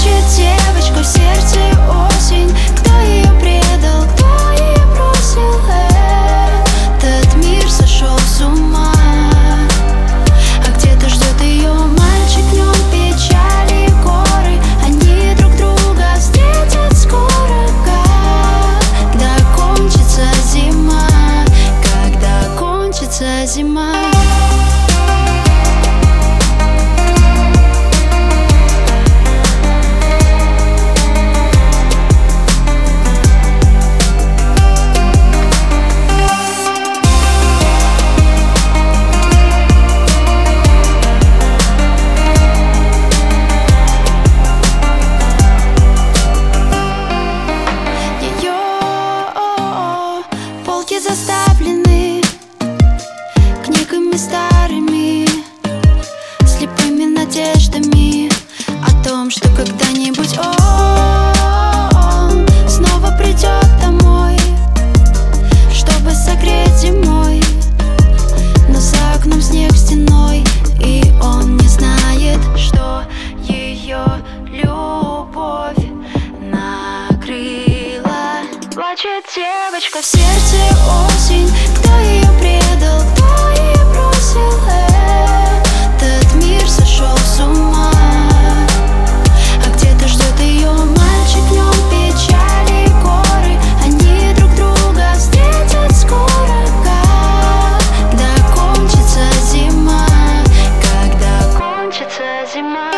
Плачет девочка, в сердце осень. Кто ее предал, кто ее бросил? Этот мир сошел с ума. А где-то ждет ее мальчик, в нем печали и горы. Они друг друга встретят скоро. Когда кончится зима, когда кончится зима. Полки заставлены книгами старыми, слепыми надеждами о том, что когда-нибудь он снова придет домой, чтобы согреть зимой. Но за окном снег стеной, и он не знает, что ее любовь накрыла. Плачет девочка, в сердце осень. Кто ее предал, кто ее бросил? Этот мир сошел с ума. А где-то ждет ее мальчик, в нем печали и горы. Они друг друга встретят скоро. Когда кончится зима, когда кончится зима.